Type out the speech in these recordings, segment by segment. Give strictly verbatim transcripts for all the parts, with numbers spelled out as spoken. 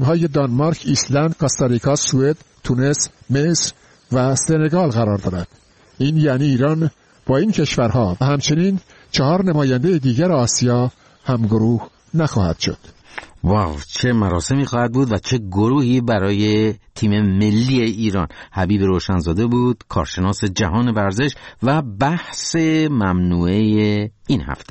استانهای دانمارک، ایسلند، کاستاریکا، سوئد، تونس، مصر و سنگال قرار دارد. این یعنی ایران با این کشورها و همچنین چهار نماینده دیگر آسیا همگروه نخواهد شد. واو، چه مراسمی خواهد بود و چه گروهی برای تیم ملی ایران. حبیب روشنزاده بود، کارشناس جهان ورزش و بحث ممنوعه این هفته.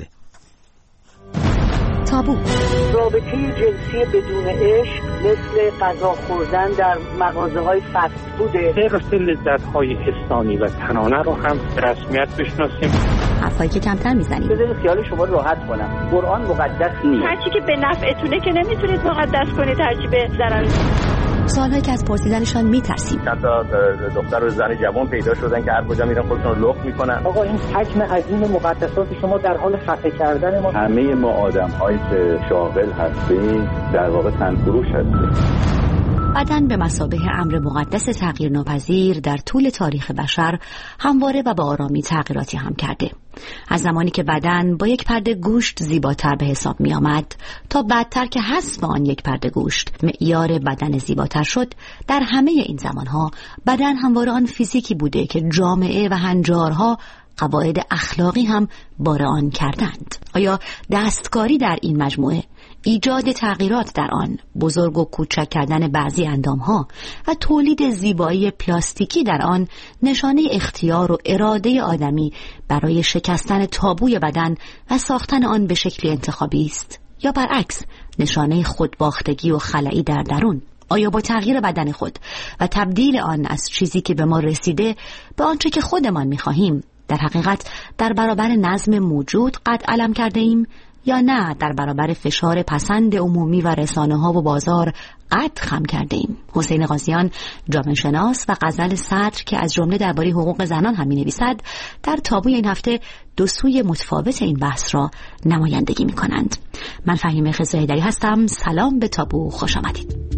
تابو. رابطه جنسی بدون عشق مثل غذا خوردن در مغازه‌های فست فوده. طبق لذت‌های حسانی و تنانه رو هم رسمیت بشناسیم. حرفایی که کمتر میزنیم. بذارید خیال شما راحت کنم. قرآن مقدس نیست. هرچی که به نفعتونه که نمیتونید مقدس کنید، هرچی به ضرر. سوالایی که از پرسیدنشان میترسیم. چند تا دختر و زن جوان پیدا شدن که هر کجا میرن خودشون رو لخت میکنن. آقا این حکم عظیم مقدسات شما در حال خفه کردن ما. همه ما آدم‌هایی که شاغل هستیم در واقع تنفروش هستیم. بدن به مثابه امر مقدس تغییر ناپذیر در طول تاریخ بشر همواره و با آرامی تغییراتی هم کرده. از زمانی که بدن با یک پرده گوشت زیباتر به حساب می آمد تا بعدتر که حذف آن یک پرده گوشت معیار بدن زیباتر شد، در همه این زمانها بدن همواره آن فیزیکی بوده که جامعه و هنجارها قواعد اخلاقی هم بار آن کردند. آیا دستکاری در این مجموعه، ایجاد تغییرات در آن، بزرگ و کوچک کردن بعضی اندامها و تولید زیبایی پلاستیکی در آن نشانه اختیار و اراده آدمی برای شکستن تابوی بدن و ساختن آن به شکلی انتخابی است، یا برعکس نشانه خودباختگی و خلایی در درون؟ آیا با تغییر بدن خود و تبدیل آن از چیزی که به ما رسیده به آنچه که خودمان می‌خواهیم در حقیقت در برابر نظم موجود قد علم کرده ایم، یا نه در برابر فشار پسند عمومی و رسانه ها و بازار قد خم کرده ایم؟ حسین قاضیان، جامعه شناس و غزل صدر که از جمله درباره حقوق زنان هم می‌نویسد، در تابوی این هفته دو سوی متفاوت این بحث را نمایندگی می‌کنند. من فهیمه خضره‌ایدری هستم. سلام به تابو، خوش آمدید.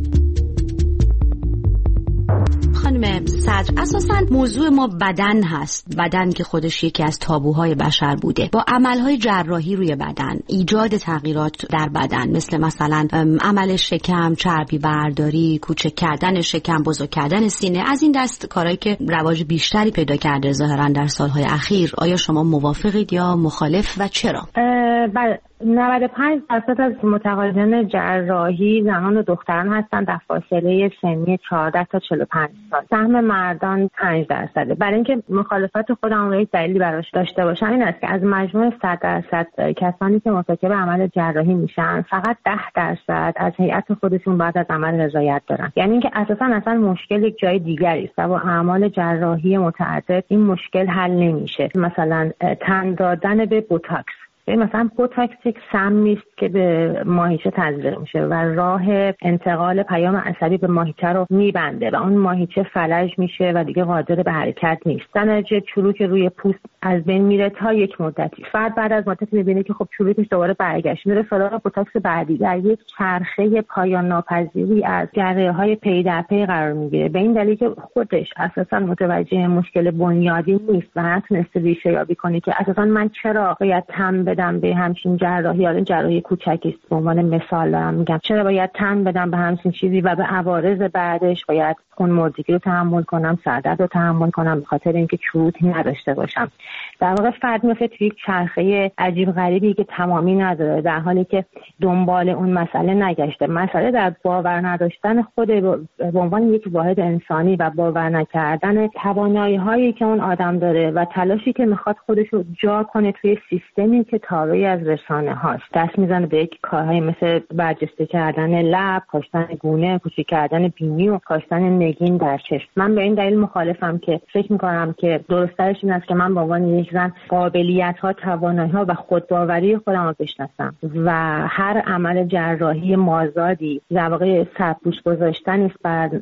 خانم صدر، اساساً موضوع ما بدن هست، بدن که خودش یکی از تابوهای بشر بوده. با عملهای جراحی روی بدن، ایجاد تغییرات در بدن، مثل مثلا عمل شکم، چربی برداری، کوچک کردن شکم، بزرگ کردن سینه، از این دست کارهایی که رواج بیشتری پیدا کرده ظاهراً در سالهای اخیر. آیا شما موافقید یا مخالف و چرا؟ بله، نود و پنج درصد از متقاضیان جراحی زنان و دختران هستند در فاصله سنی چهارده تا چهل و پنج سال. سهم مردان پنج درصده. برای اینکه مخالفت خودم رو دلیلی براش داشته باشم این است که از مجموع صد درصد کسانی که مرتکب عمل جراحی میشن، فقط ده درصد از هیئت خودشون بعد از عمل رضایت دارن. یعنی اینکه اساسا اصلا مشکل یک جای دیگری است و با اعمال جراحی متعدد این مشکل حل نمیشه. مثلا تن دادن به بوتاکس، مثلا بوتاکس یک سمی است که به ماهیچه تزریق میشه و راه انتقال پیام عصبی به ماهیچه رو میبنده و اون ماهیچه فلج میشه و دیگه قادر به حرکت نیست. در نتیجه چروک روی پوست از بین میره تا یک مدتی. فرد بعد از مدتی میبینه که خب چروکش دوباره برگشت، میره سراغ بوتاکس بعدی. در یک چرخه پایان ناپذیری از جراحی‌های پی در پی قرار میگیره، به این دلیل که خودش اساسا متوجه مشکل بنیادی نیست و نتونسته ریشه یابی کنه که اساسا من چرا باید تن بدم به همچین جراحی، یا جراحی کوچکی است به عنوان مثال دارم میگم، چرا باید تن بدم به همچین چیزی و به عوارض بعدش باید خون مردگی رو تحمل کنم، سردرد رو تحمل کنم به خاطر اینکه چروک نداشته باشم. در واقع فرد میفته توی یک چرخه عجیب غریبی که تمامی نداره، در حالی که دنبال اون مسئله نگشته. مسئله در باور نداشتن خود به عنوان یک واحد انسانی و باور نکردن توانایی هایی که اون آدم داره و تلاشی که میخواد خودش رو جا کنه توی سیستمی که تابعی از رسانه هاست. دست میزنه به یک کارهای مثل برجسته کردن لب، کاشتن گونه، کوچیک کردن بینی و کاشتن نگین در چشم. من به این دلیل مخالفم که فکر میکنم که درستش این است که من به عنوان یک زن قابلیت ها، توانایی ها و خودباوری خودم رو بشناسم و هر عمل جراحی مازادی در واقع سرپوش گذاشتن است بر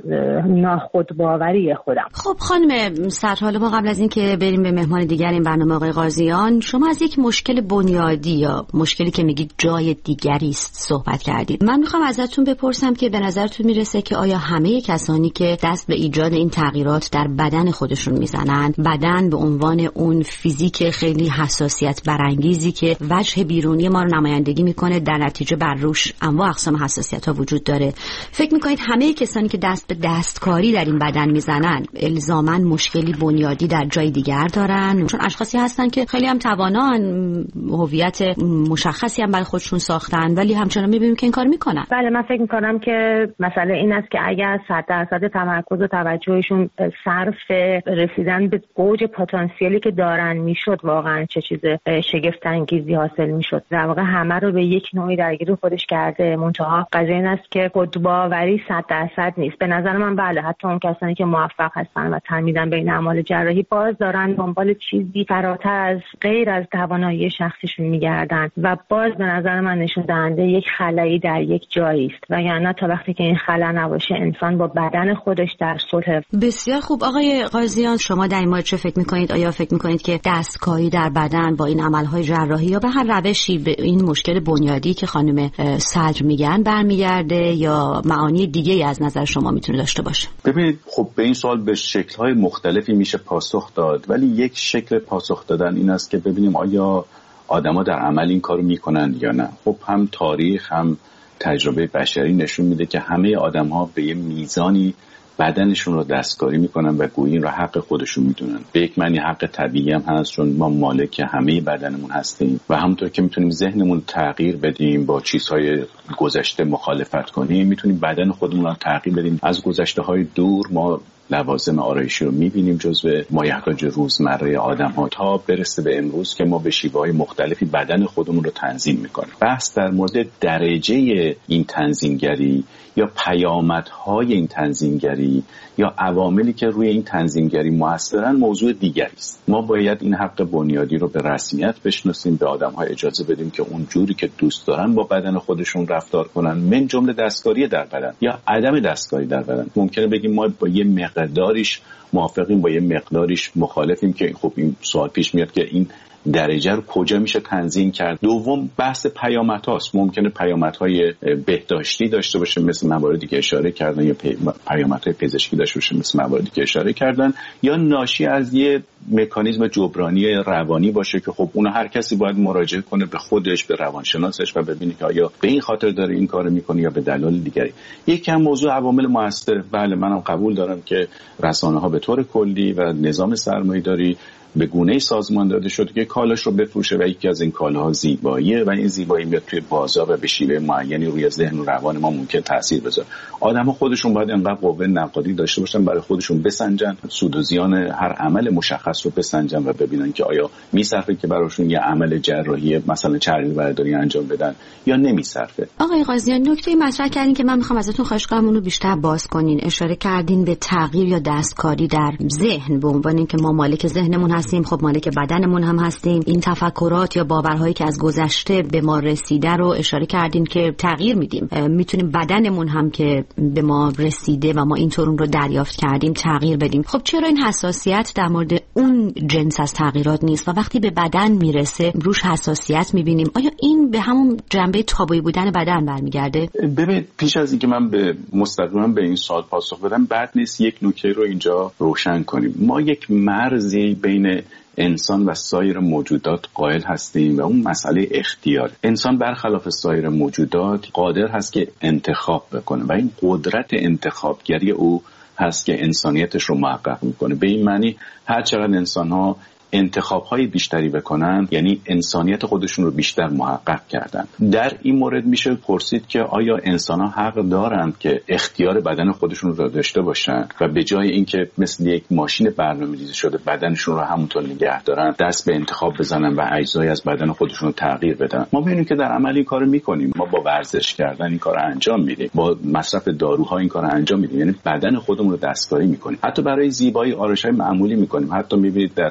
ناخودباوری خودم. خب خانم صدر، حالا ما قبل از این که بریم به مهمان دیگر این برنامه آقای قاضیان، شما از یک مشکل بنیادی یا مشکلی که میگید جای دیگری است صحبت کردید. من میخوام ازتون بپرسم که به نظرتون میرسه که آیا همه کسانی که دست به ایجاد این تغییرات در بدن خودشون میزنن، بدن به عنوان اون فیزیک خیلی حساسیت برانگیزی که وجه بیرونی ما رو نمایندگی میکنه، در نتیجه بر روش انواع اقسام حساسیت‌ها وجود داره. فکر میکنید همه کسانی که دست به دستکاری در این بدن میزنن الزاماً مشکلی بنیادی در جای دیگر دارن؟ چون اشخاصی هستن که خیلی هم توانان، هویت مشخصی هم برای خودشون ساختن، ولی همچنان میبینیم که این کار میکنن. بله، من فکر میکنم که مسئله این است که اگر صد درصد تمرکز و توجهشون صرف رسیدن به اوج پتانسیلی که دارن میشد، واقعا چه چیز شگفت انگیزی حاصل میشد. در واقع همه رو به یک نوعی درگیر خودش کرده. منتها قضیه این است که خودباوری صد درصد نیست. به نظر من بله، حتی اون کسانی که موفق هستن و تنمیدن بین اعمال جراحی باز دارن دنبال چیزی فراتر از غیر از توانایی شخصشون میگردن و باز به نظر من نشون دهنده یک خلایی در یک جایی است و یعنی تا وقتی که این خلا نباشه انسان با بدن خودش در صلح. بسیار خوب. آقای قاضیان، شما در این مورد چه فکر میکنید؟ آیا فکر میکنید که دستکاری در بدن با این عملهای جراحی یا به هر روشی به این مشکل بنیادی که خانم صدر میگن برمیگرده یا معانی دیگه از نظر شما میتونه داشته باشه؟ ببینید، خب به این سوال به شکل‌های مختلفی میشه پاسخ داد، ولی یک شکل پاسخ دادن این است که ببینیم آیا آدما در عمل این کارو میکنن یا نه. خب هم تاریخ هم تجربه بشری نشون میده که همه آدم‌ها به یه میزانی بدنشون رو دستکاری میکنن و گویی این رو حق خودشون میدونن. به یک معنی حق طبیعی هم هست، چون ما مالک همه بدنمون هستیم و همونطور که میتونیم ذهنمون تغییر بدیم، با چیزهای گذشته مخالفت کنیم، میتونیم بدن خودمون رو تغییر بدیم. از گذشته‌های دور ما لوازم آرایشی رو میبینیم جزو مایحتاج روزمره آدم‌ها تا برسه به امروز که ما به شیوه‌های مختلفی بدن خودمون رو تنظیم میکنیم. بحث در مورد درجه این تنظیمگری یا پیامدهای این تنظیمگری یا عواملی که روی این تنظیمگری مؤثرن موضوع دیگری است. ما باید این حق بنیادی رو به رسمیت بشناسیم، به آدم‌ها اجازه بدیم که اون جوری که دوست دارن با بدن خودشون رفتار کنن، من جمله دستکاری در بدن یا عدم دستکاری در بدن. ممکنه بگیم ما با یه مقداریش موافقیم، با یه مقداریش مخالفیم، که خب این سوال پیش میاد که این درجه رو کجا میشه تنظیم کرد. دوم بحث پیامدهاست. ممکنه پیامدهای بهداشتی داشته باشه مثل مواردی که اشاره کردن، یا پیامدهای پزشکی داشته باشه مثل مواردی که اشاره کردن، یا ناشی از یه مکانیزم جبرانی روانی باشه که خب اون هر کسی باید مراجعه کنه به خودش، به روانشناسش و ببینه که آیا به این خاطر داره این کارو میکنه یا به دلایل دیگری. یکی هم موضوع عوامل مؤثر. بله، منم قبول دارم که رسانه‌ها به طور کلی و نظام سرمایه‌داری به گونه‌ای سازمان داده شده که کالاش رو بفروشه و یکی از این کالاها زیباییه و این زیبایی میاد توی بازار و به شیوه معینی روی ذهن و روان ما ممکن تاثیر بذاره. آدم‌ها خودشون باید انقدر قوه نقادی داشته باشن برای خودشون بسنجن سود و زیان هر عمل مشخص رو بسنجن و ببینن که آیا میصرفه که براشون یه عمل جراحی مثلا چربی برداری انجام بدن یا نمیصرفه. آقای قاضیان، نکته مطرح کردین که من میخوام ازتون خواهش کنم اونو بیشتر باز کنین. اشاره کردین به تغییر یا دستکاری در ذهن به عنوان اینکه ما مالک ذهنمون هستیم، خب مالک بدنمون هم هستیم. این تفکرات یا باورهایی که از گذشته به ما رسیده رو اشاره کردین که تغییر میدیم. میتونیم بدنمون هم که به ما رسیده و ما اینطور اون رو دریافت کردیم تغییر بدیم. خب چرا این حساسیت در مورد اون جنس از تغییرات نیست و وقتی به بدن میرسه روش حساسیت میبینیم؟ آیا این به همون جنبه تابویی بودن بدن برمیگرده؟ ببین، پیش از اینکه من به مستقیما به این سوال پاسخ بدم، بد نیست یک نکته رو اینجا روشن کنیم. ما یک مرزی بین انسان و سایر موجودات قائل هستیم و اون مسئله اختیار. انسان برخلاف سایر موجودات قادر هست که انتخاب بکنه و این قدرت انتخابگری او هست که انسانیتش رو محقق میکنه. به این معنی هر چقدر انسان‌ها انتخاب‌های بیشتری بکنن یعنی انسانیت خودشون رو بیشتر محقق کردن. در این مورد میشه پرسید که آیا انسان‌ها حق دارند که اختیار بدن خودشون رو داشته باشن و به جای اینکه مثل یک ماشین برنامه‌ریزی شده بدنشون رو همونطور نگه دارن، دست به انتخاب بزنن و اجزای از بدن خودشون رو تغییر بدن؟ ما می‌بینیم که در عمل این کارو می‌کنیم. ما با ورزش کردن این کارو انجام میدیم، با مصرف داروها این کارو انجام میدیم، یعنی بدن خودمون رو دستکاری می‌کنیم. حتی برای زیبایی آرایش‌های معمولی می‌کنیم. حتی می‌بینید در میان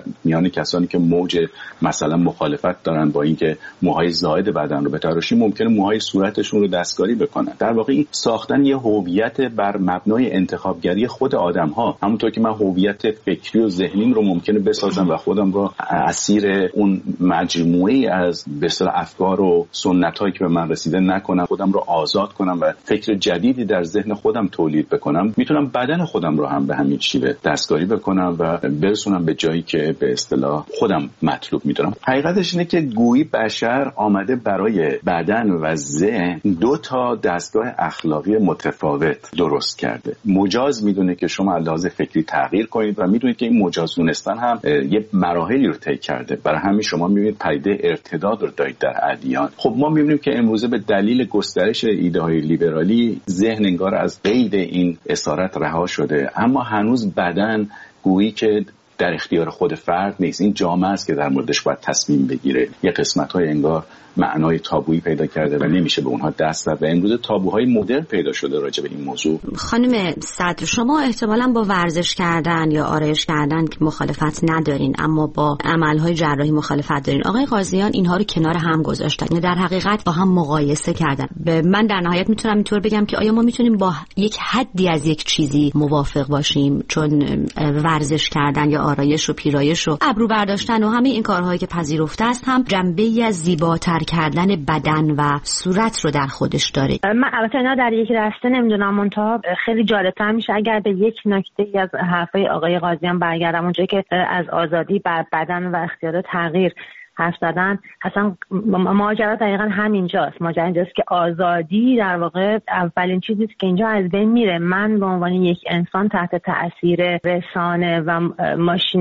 عنوان کسانی که موج مثلا مخالفت دارن با اینکه موهای زائد بدن رو بتراشیم، ممکنه موهای صورتشون رو دستکاری بکنن. در واقع این ساختن یه هویت بر مبنای انتخابگری خود آدم‌ها، همونطور که من هویت فکری و ذهنیم رو ممکنه بسازم و خودم رو اسیر اون مجموعه از به اصطلاح افکار و سنتایی که به من رسیده نکنم، خودم رو آزاد کنم و فکر جدیدی در ذهن خودم تولید بکنم، میتونم بدن خودم رو هم به همین شیوه دستکاری بکنم و برسونم به جایی که به اصطلاح خودم مطلوب میدونم. حقیقتش اینه که گویی بشر آمده برای بدن و ذهن دو تا دستگاه اخلاقی متفاوت درست کرده. مجاز میدونه که شما از لحاظ فکری تغییر کنید و میدونید که این مجاز دونستن هم یه مراحلی رو طی کرده. برای همین شما میبینید پدیده ارتداد رو دارید در ادیان. خب ما میبینیم که امروزه به دلیل گسترش ایده های لیبرالی ذهن انگار از قید این اسارت رها شده، اما هنوز بدن گویی که در اختیار خود فرد نیست. این جامعه است که در موردش باید تصمیم بگیره. یه قسمت‌های انگار معنای تابویی پیدا کرده و نمیشه به اونها دست زد و امروز تابوهای مدرن پیدا شده راجع به این موضوع. خانم صدر، شما احتمالاً با ورزش کردن یا آرایش کردن که مخالفت ندارین، اما با عملهای جراحی مخالفت دارین. آقای قاضیان اینها رو کنار هم گذاشتن یا در حقیقت با هم مقایسه کردن. من در نهایت میتونم اینطور بگم که آیا ما میتونیم با یک حدی از یک چیزی موافق باشیم؟ چون ورزش کردن یا آرایش و پیرایش و ابرو برداشتن و همه این کارهایی که پذیرفته است هم جنبه‌ای از زیباتر کردن بدن و صورت رو در خودش داره. من البته اینا در یک راسته نمیدونم، منتها خیلی جالب‌تر میشه اگر به یک نکته از حرفای آقای قاضیان برگردم، اونجایی که از آزادی بر بدن و اختیار تغییر حرف زدن. اصلا ماجرا دقیقا همینجاست. ماجرا اینجاست که آزادی در واقع اولین چیزی که اینجا از بین میره. من به عنوان یک انسان تحت تأثیر رسانه و ماشین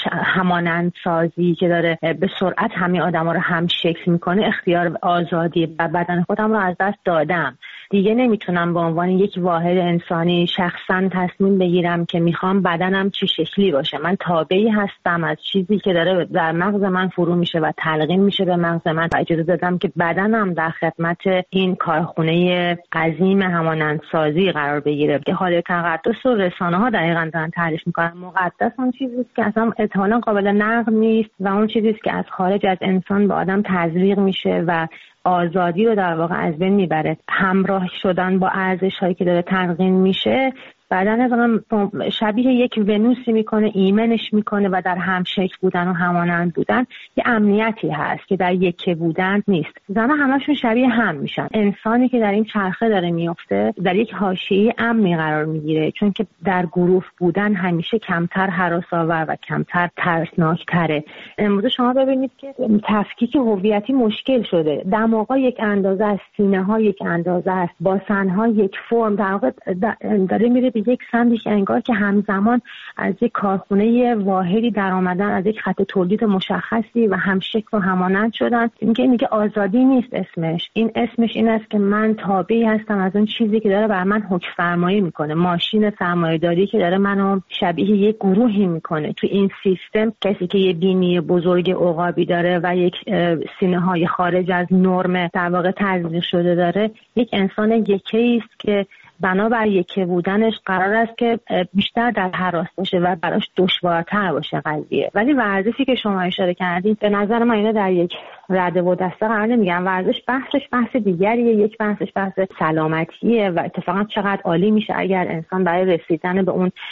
همانند سازی که داره به سرعت همه آدما رو هم شکل میکنه، اختیار آزادی و بدن خودم رو از دست دادم. دیگه نمیتونم به عنوان یک واحد انسانی شخصا تصمیم بگیرم که میخوام بدنم چه شکلی باشه. من تابعی هستم از چیزی که داره در مغز من فرو میشه و تلقین میشه به مغز من و اجازه دادم که بدنم در خدمت این کارخونه عظیم همانندسازی قرار بگیره. که حال تقدس و رسانه ها دقیقاً دارن تعریف میکنن. مقدس اون چیزی است که اصلا احتمالاً قابل نقد نیست و اون چیزی است که از خارج از انسان به آدم تزریق میشه و آزادی رو در واقع از بین میبره. همراه شدن با ارزش هایی که داره تلقین میشه بدن آدم شبیه یک ونوسی میکنه، ایمنش میکنه و در همشکل بودن و همانند بودن یه امنیتی هست که در یکی بودن نیست. زمان همشون شبیه هم میشن. انسانی که در این چرخه داره میفته در یک حاشیه امنی قرار میگیره، چون که در گروه بودن همیشه کمتر هراس‌آور و کمتر ترسناکتره. امروز شما ببینید که تفکیک هویتی مشکل شده. دماغا یک اندازه است، سینه ها یک اندازه است، باسن ها یک فرم، در واقع داره میره یک سمتی که انگار که همزمان از یک کارخونه واحدی در آمدن، از یک خط تولید مشخصی و همشکل و همانند شدن. اینکه میگه آزادی نیست اسمش. این اسمش این است که من تابعی هستم از اون چیزی که داره بر من حکم فرمایی میکنه. ماشین سرمایه‌داری که داره منو شبیه یک گروهی میکنه. تو این سیستم کسی که یه بینی بزرگ عقابی داره و یک سینه‌های خارج از نرم در واقع تزریق شده داره، یک انسان یکی است که بنابر یکی بودنش قرار است که بیشتر در هراس باشه و براش دشوارتر باشه قضیه. ولی ورزشی که شما اشاره کردید به نظر من اینا در یک رده و دسته قرار نمیگیرن. ورزش بحثش بحث دیگریه. یک بحثش بحث سلامتیه و اتفاقا چقدر عالی میشه اگر انسان برای رسیدن به اون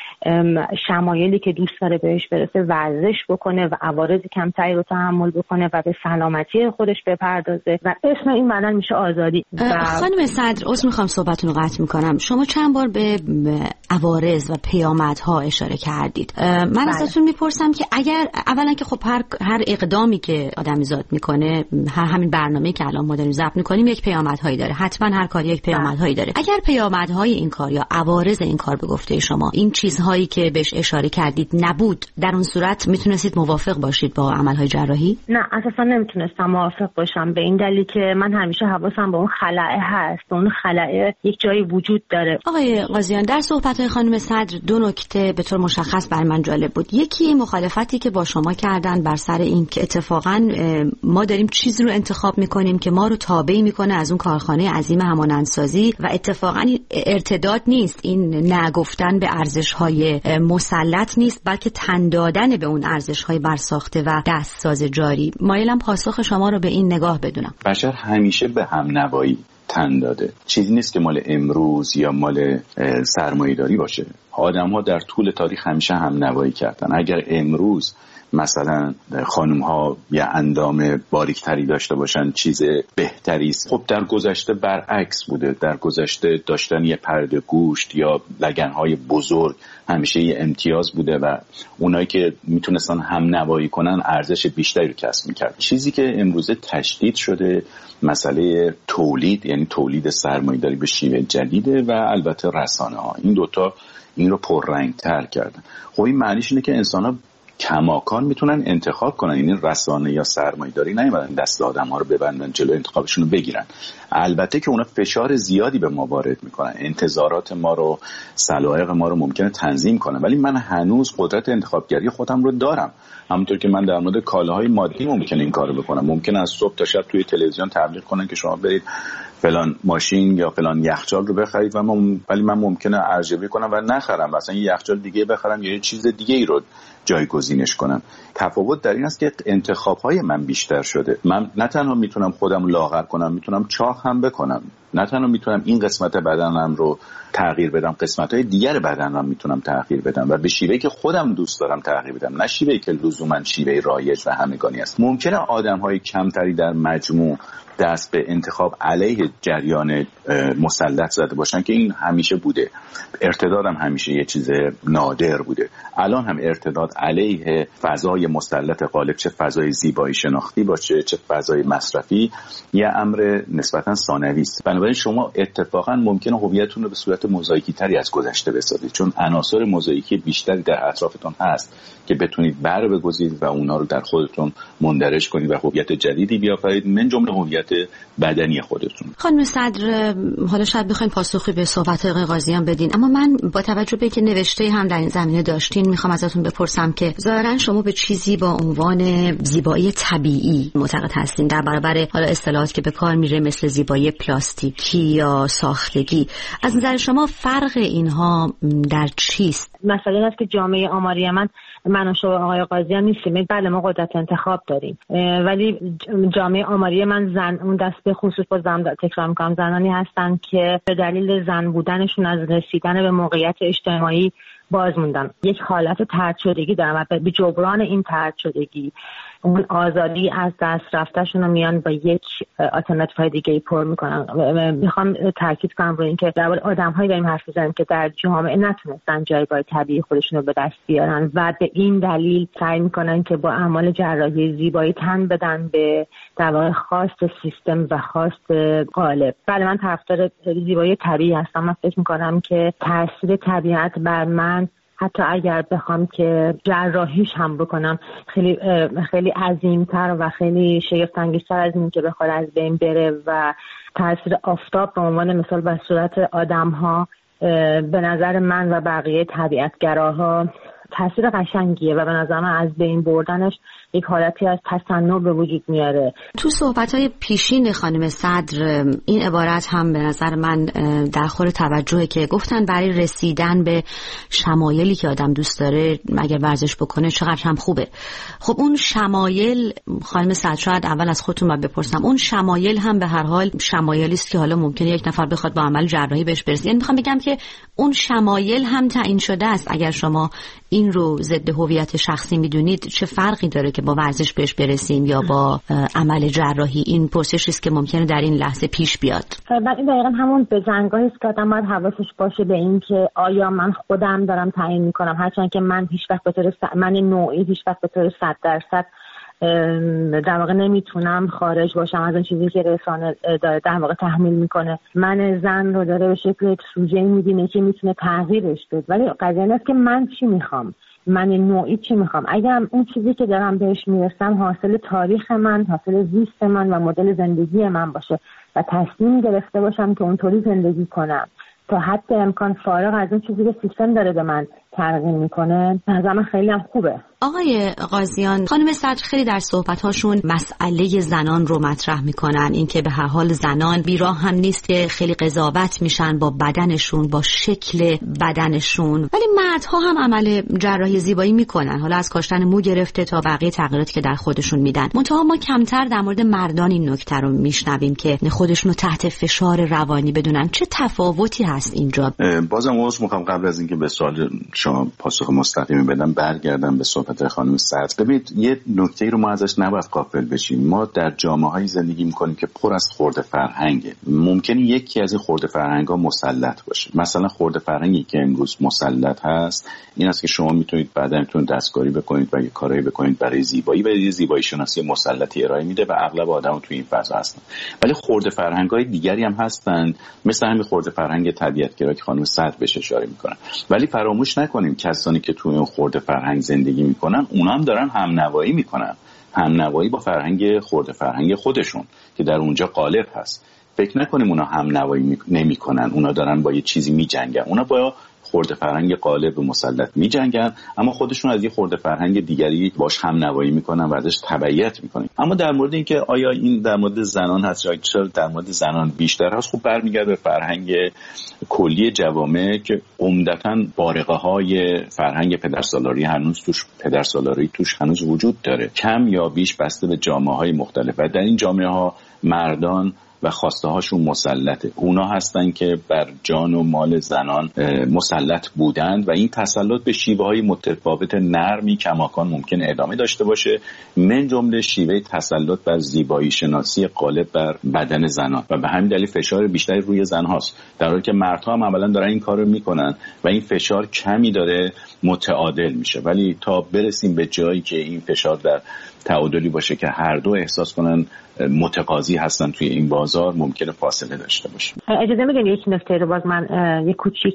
شمایلی که دوست داره بهش برسه ورزش بکنه و عوارض کمتری رو تحمل بکنه و به سلامتی خودش بپردازه و اسم این بدن میشه آزادی. خانم صدر، عذر میخوام صحبتتون رو قطع میکنم. شما چند بار به عوارض و پیامدها اشاره کردید. من ازتون میپرسم که اگر اولا که خب هر هر اقدامی که آدمیزاد میکنه، هر همین برنامه‌ای که الان ما داریم ضبط میکنیم یک پیامدهایی داره. حتما هر کاری یک پیامدهایی داره. اگر پیامدهای این کار یا عوارض این کار به گفته شما این چیزهایی که بهش اشاره کردید نبود، در اون صورت میتونستید موافق باشید با عملهای جراحی؟ نه، اساسا نمیتونستم موافق باشم، به این دلیل که من همیشه حواسم به اون خلأ هست. اون خلأ یک جایی وجود داره. آقای قاضیان، در صحبت صحبت‌های خانم صدر دو نکته به طور مشخص بر من جالب بود. یکی مخالفتی که با شما کردن بر سر این که اتفاقاً ما داریم چیزی رو انتخاب می‌کنیم که ما رو تابع می‌کنه از اون کارخانه عظیم همانندسازی و اتفاقاً ارتداد نیست، این نگفتن به ارزش‌های مسلط نیست، بلکه تن دادن به اون ارزش‌های برساخته و دستساز جاری. مایلم پاسخ شما رو به این نگاه بدونم. بشر همیشه به هم نوایی تن داده، چیزی نیست که مال امروز یا مال سرمایه‌داری باشه. آدم‌ها در طول تاریخ همیشه هم نوایی کردن. اگر امروز مثلا خانم ها یا اندام باریکتری داشته باشن چیز بهتری است، خب در گذشته برعکس بوده. در گذشته داشتن یه پرده گوشت یا لگن‌های بزرگ همیشه یه امتیاز بوده و اونایی که میتونستن هم نوایی کنن ارزش بیشتری رو کسب میکرد. چیزی که امروزه تشدید شده مسئله تولید، یعنی تولید سرمایه‌داری به شیوه جدیده و البته رسانه ها. این دوتا این رو پررنگ‌تر کردن. خب این معنیش اینه که انسان‌ها کماکان میتونن انتخاب کنن، یعنی رسانه یا سرمایه‌داری نیومدن دست آدم‌ها رو ببندن جلو انتخابشون رو بگیرن. البته که اونا فشار زیادی به ما وارد میکنن، انتظارات ما رو، سلایق ما رو ممکنه تنظیم کنن، ولی من هنوز قدرت انتخابگری خودم رو دارم. همونطور که من در مورد کالاهای مادی ممکنه این کارو بکنم، ممکنه از صبح تا شب توی تلویزیون تبلیغ کنن که شما برید فلان ماشین یا فلان یخچال رو بخرید و من ولی من ممکنه ارزیابی کنم و نخرم، مثلا یه یخچال دیگه بخرم یا یه چیز دیگه ای رو جایگزینش کنم. تفاوت در این است که انتخاب‌های من بیشتر شده. من نه تنها میتونم خودم لاغر کنم، میتونم چاق هم بکنم. نه تنها میتونم این قسمت بدنم رو تغییر بدم، قسمت‌های دیگر بدنم میتونم تغییر بدم و به شیوهی که خودم دوست دارم تغییر بدم، نه شیوهی که لزوما شیوه رایج و همگانی است. ممکنه آدم‌های کمتری در مجموع دست به انتخاب علیه جریان مسلط زده باشن که این همیشه بوده. ارتداد هم همیشه یه چیز نادر بوده. الان هم ارتداد علیه فضای مسلط غالب، چه فضای زیبایی شناختی باشه چه فضای مصرفی، یه امر نسبتا ثانوی است. بنابراین شما اتفاقا ممکنه هویتتون رو به صورت موزاییکی تری از گذشته بسازید، چون عناصر موزاییکی بیشتری در اطرافتون هست که بتونید بر بگذارید و اونا رو در خودتون مندرج کنید و هویت جدیدی بیافرید، من جمله هویت بدنی خودتون. خانم صدر، حالا شاید بخواید پاسخی به صحبت‌های آقای قاضیان بدین، اما من با توجه به اینکه نوشته هم در این زمینه داشتین میخوام ازتون بپرسم که ظاهرا شما به چیزی با عنوان زیبایی طبیعی معتقد هستین در برابر حالا اصطلاحاتی که به کار میره مثل زیبایی پلاستیکی یا ساختگی. از نظر شما فرق اینها در چیست؟ مسئله این است که جامعه آماری من من و شما آقای قاضیان نیستیم. بله ما قدرت انتخاب داریم، ولی جامعه آماری من زن اون دست به خصوص با زن تکرار میکنم زنانی هستن که به دلیل زن بودنشون از رسیدن به موقعیت اجتماعی باز موندن. یک حالت طرد شدگی دارن و به جبران این طرد شدگی اون آزادی از دست رفتهشون رو میان با یک آلترناتیو دیگه پر میکنن. میخوام تاکید کنم روی اینکه در آدم‌هایی داریم حرف میزنیم که در جامعه نتونستن جایگاه طبیعی خودشون رو به دست بیارن و به این دلیل سعی میکنن که با اعمال جراحی زیبایی تن بدن به در واقع خواست سیستم و خواست غالب. بله من طرفدار زیبایی طبیعی هستم. من فکر میکنم که تاثیر طبیعت بر من حتی اگر بخوام که جراحیش هم بکنم خیلی خیلی عظیم‌تر و خیلی شگفت‌انگیزتر از این که بخواد از بین بره و تاثیر آفتاب به عنوان مثال بر صورت آدم‌ها به نظر من و بقیه طبیعتگراها تاثیر قشنگیه و به نظر من از بین بردنش یک حالتی از تصنع به وجود میاره. تو صحبت‌های پیشین خانم صدر این عبارت هم به نظر من در خور توجهه که گفتن برای رسیدن به شمایلی که آدم دوست داره اگر ورزش بکنه چقدر هم خوبه. خب اون شمایل خانم صدر شاید اول از خودتون من بپرسم، اون شمایل هم به هر حال شمایلی است که حالا ممکنه یک نفر بخواد با عمل جراحی بهش برسه. یعنی میخوام بگم که اون شمایل هم تعیین شده است. اگر شما این رو ضد هویت شخصی میدونید چه فرقی داره که با ورزش بهش برسیم یا با عمل جراحی؟ این پرسشی است که ممکنه در این لحظه پیش بیاد. بعد این دقیقاً همون بزنگاهی است که آدم باید حواسش باشه به این که آیا من خودم دارم تعیین میکنم، هرچند که من هیچ وقت به طور س... من نوعی هیچ وقت به طور صد درصد در واقع نمیتونم خارج باشم از اون چیزی که رسانه داره در واقع تحمیل میکنه. من زن رو داره به شکل یک سوژه میبینه که میتونه تغییرش بده، ولی قضیه اینه که من چی میخوام، من نوعی چی میخوام. اگر اون چیزی که دارم بهش میرسم حاصل تاریخ من، حاصل زیست من و مدل زندگی من باشه و تصمیم گرفته باشم که اونطوری زندگی کنم تا حد امکان فارغ از اون چیزی که سیستم داره به من ترغیب میکنه، از من خیلی هم خوبه. آقای قاضیان، خانم صدر خیلی در صحبت‌هاشون مسئله زنان رو مطرح میکنن، اینکه به هر حال زنان بیراه هم نیست که خیلی قضاوت میشن با بدنشون، با شکل بدنشون، ولی مردها هم عمل جراحی زیبایی میکنن، حالا از کاشتن مو گرفته تا بقیه تغییراتی که در خودشون میدن. منتها ما کمتر در مورد مردان این نکته رو میشنویم که خودشون رو تحت فشار روانی بدونن. چه تفاوتی هست اینجا؟ بازم عذر میخوام قبل از اینکه به سوال شما پاسخ مستقیمی بدم برگردم به صحبت خانم صدر. ببینید یه نکته رو ما ازش نباید غافل بشیم. ما در جامعه‌های زندگی میکنیم که پر از خرده فرهنگه. ممکنه یکی از این خرده فرهنگ‌ها مسلط باشه. مثلا خرده فرهنگی که امروز مسلط هست این است که شما میتونید بدنتون دستکاری بکنید و یه کارایی بکنید برای زیبایی و یه زیبایی شناسی مسلطی ارائه میده و اغلب آدم‌ها تو این فضا هستن. ولی خرده فرهنگ‌های دیگری هم هستن، مثل همین خرده فرهنگ طبیعت‌گرا که خانم صدر بهش اشاره میکنن. ولی فراموش نکنیم کسانی که توی اون خرده فرهنگ زندگی میکنن اونا هم دارن همنوایی میکنن، همنوایی با فرهنگ خرده فرهنگ خودشون که در اونجا غالب هست. فکر نکنیم اونا همنوایی نمیکنن، اونا دارن با یه چیزی میجنگن، اونا با خرده فرهنگ غالب و مسلط میجنگن، اما خودشون از یه خرده فرهنگ دیگری باش همنوایی میکنن و ازش تبعیت میکنن. اما در مورد اینکه آیا این در مورد زنان هست یا چرا در مورد زنان بیشتر هست، خب برمیگرده به فرهنگ کلی جوامع که عمدتاً بارقه های فرهنگ پدرسالاری هنوز توش پدرسالاری توش هنوز وجود داره، کم یا بیش بسته به جامعه های مختلف. و در این جامعه ها مردان و خواسته هاشون مسلطه. اونا هستن که بر جان و مال زنان مسلط بودند و این تسلط به شیوه های متفاوت نرمی کماکان ممکن ادامه داشته باشه، من جمله شیوه تسلط بر زیبایی شناسی غالب بر بدن زنان و به همین دلیل فشار بیشتری روی زن هاست، در حالی که مردها هم عملا دارن این کارو میکنن و این فشار کمی داره متعادل میشه. ولی تا برسیم به جایی که این فشار در تعادلی باشه که هر دو احساس کنن متقاضی هستن توی این بازار، ممکنه فاصله داشته باشه. اجازه میدین یک نکته رو باز من یک کوچیک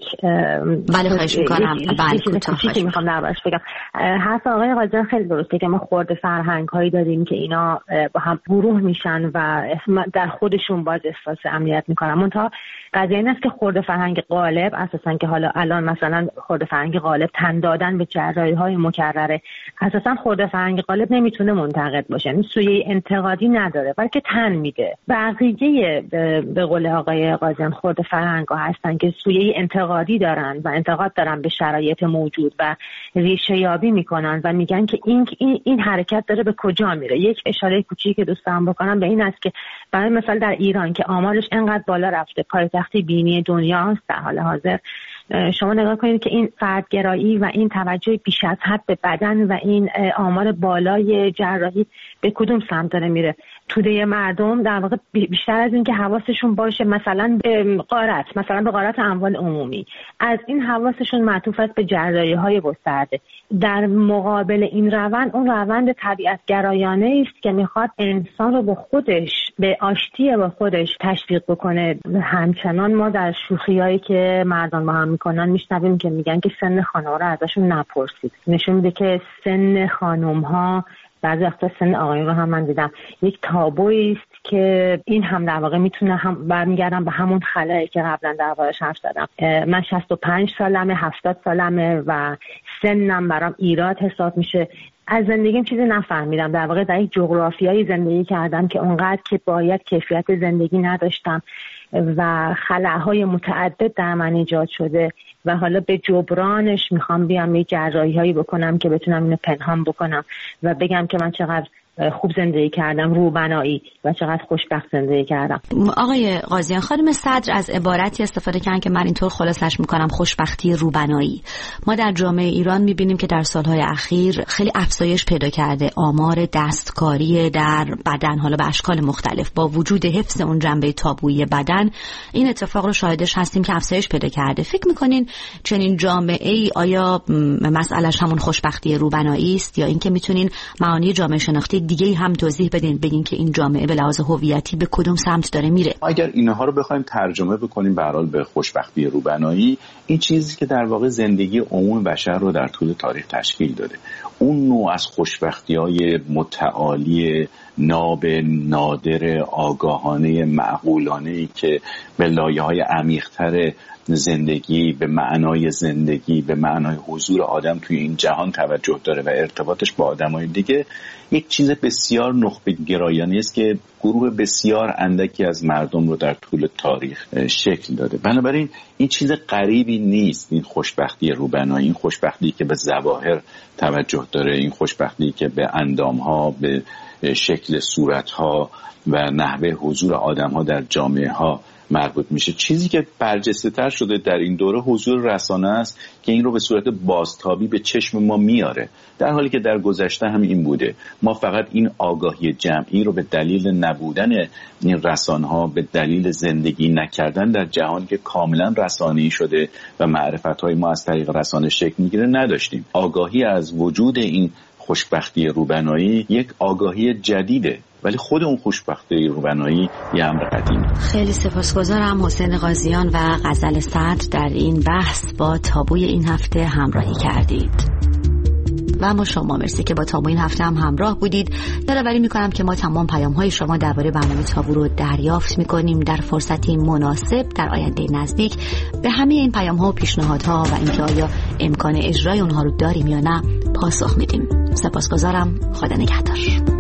بله خواهش میکنم. بله کوچیکی میخوام دربارش بگم. حرف آقای قاضی خیلی درسته که ما خرده فرهنگ هایی داریم که اینا با هم گروه میشن و در خودشون باز احساس امنیت میکنن. منتها قضیه این است که خرده فرهنگ غالب اساسا که حالا الان مثلا خرده فرهنگ غالب تن دادن به جراحی های مکرره، اساسا خرده فرهنگ غالب نمیتونه منتقد باشه، یعنی سویه انتقادی نداره بلکه تن میده. بقیه به قول آقای قاضیان خرده فرهنگ‌ها هستن که سویه انتقادی دارن و انتقاد دارن به شرایط موجود و ریشه یابی میکنن و میگن که این این, این حرکت داره به کجا میره. یک اشاره کوچیکی که دوست دارم بکنم به این است که برای مثال در ایران که آمارش انقدر بالا رفته، پایتخت بینی دنیا است در حال حاضر، شما نگاه کنید که این فردگرایی و این توجه بیش از حد به بدن و این آمار بالای جراحی به کدوم سمت داره میره؟ توده مردم در واقع بیشتر از این که حواسشون باشه مثلا به غارت، مثلا به غارت اموال عمومی، از این حواسشون معطوف است به جراحی های گسترده. در مقابل این روند اون روند طبیعت گرایانه است که میخواد انسان رو به خودش، به آشتی با خودش تشویق بکنه. همچنان ما در شوخیایی که مردان با هم میکنن میشنویم که میگن که سن خانم‌ها رو ازشون نپرسید. نشون میده که سن خانم‌ها، بعضی وقتا سن آقایون رو هم من دیدم، یک تابویی است که این هم در واقع میتونه هم برمیگردم به همون خلایی که قبلا دربارش حرف زدم. من شصت و پنج سالمه، هفتاد سالمه و سنم برام ایراد حساب میشه. از زندگیم چیزی نفهمیدم، در واقع در یک جغرافیایی زندگی کردم که اونقدر که باید کیفیت زندگی نداشتم و خلاهای متعدد در من ایجاد شده و حالا به جبرانش میخوام بیام یه جراحی هایی بکنم که بتونم اینو پنهان بکنم و بگم که من چقدر خوب زندگی کردم، روبنایی، و چقدر خوشبخت زندگی کردم. آقای قاضیان، خانم صدر از عبارتی استفاده کردن که من اینطور خلاصش میکنم خوشبختی روبنایی. ما در جامعه ایران میبینیم که در سالهای اخیر خیلی افزایش پیدا کرده آمار دستکاری در بدن، حالا به اشکال مختلف. با وجود حفظ اون جنبه تابویی بدن، این اتفاق رو شاهدش هستیم که افزایش پیدا کرده. فکر میکنین چنین جامعه ای آیا مسئلهش همون خوشبختی روبنایی است یا اینکه میتونین معانی جامعه شناختی دیگه هم توضیح بدین، بگین که این جامعه به لحاظ هویتی به کدوم سمت داره میره؟ اگر اینها رو بخوایم ترجمه بکنیم به هر حال به خوشبختی روبنایی، این چیزی که در واقع زندگی عموم بشر رو در طول تاریخ تشکیل داده، اون نوع از خوشبختی‌های متعالی ناب نادر آگاهانه معقولانه‌ای که به لایه‌های عمیق‌تر زندگی، به معنای زندگی، به معنای حضور آدم توی این جهان توجه داره و ارتباطش با آدمای دیگه، یک چیز بسیار نخبه گرایانه است که گروه بسیار اندکی از مردم رو در طول تاریخ شکل داده. بنابراین این چیز غریبی نیست، این خوشبختی روبنایی، این خوشبختی که به ظواهر توجه داره، این خوشبختی که به اندام‌ها، به شکل صورت‌ها و نحوه حضور آدم‌ها در جامعه‌ها مربوط میشه. چیزی که برجسته تر شده در این دوره حضور رسانه است که این رو به صورت بازتابی به چشم ما میاره، در حالی که در گذشته هم این بوده. ما فقط این آگاهی جمعی رو به دلیل نبودن این رسانه ها، به دلیل زندگی نکردن در جهانی که کاملا رسانه‌ای شده و معرفت های ما از طریق رسانه شکل میگیره نداشتیم. آگاهی از وجود این خوشبختی روبنایی یک آگاهی جدیده، ولی خود اون خوشبختی روبنایی یه امر قدیمی. خیلی سپاسگزارم حسین قاضیان و غزل صدر در این بحث با تابوی این هفته همراهی کردید. و اما شما مرسی که با تابو این هفته هم همراه بودید. یادآوری میکنم که ما تمام پیام‌های شما درباره برنامه تابو رو دریافت میکنیم در فرصتی مناسب در آینده نزدیک. به همه این پیام‌ها و پیشنهادها و اینکه آیا امکان اجرای اونها رو داریم یا نه پاسخ میدیم. سپاسگزارم. خدا نگهدار.